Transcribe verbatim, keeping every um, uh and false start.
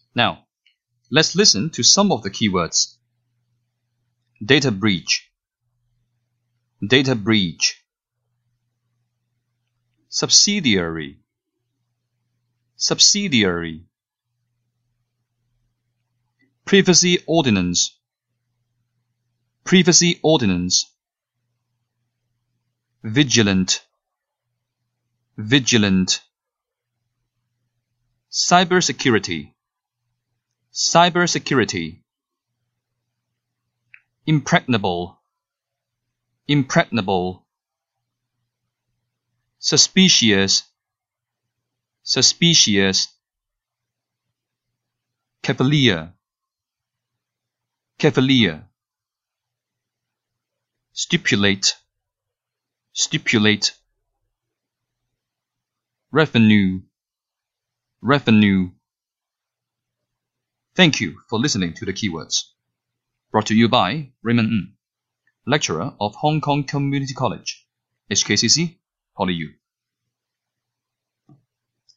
Now, let's listen to some of the keywords. Data breach, data breach. Subsidiary, subsidiary. Privacy ordinance, privacy ordinance. Vigilant, vigilant. Cybersecurity, cybersecurity. Impregnable, impregnable. Suspicious, suspicious. Cavalier, cavalier. Stipulate, stipulate. Revenue, revenue. Thank you for listening to the keywords. Brought to you by Raymond Ng, lecturer of Hong Kong Community College, H K C C, PolyU.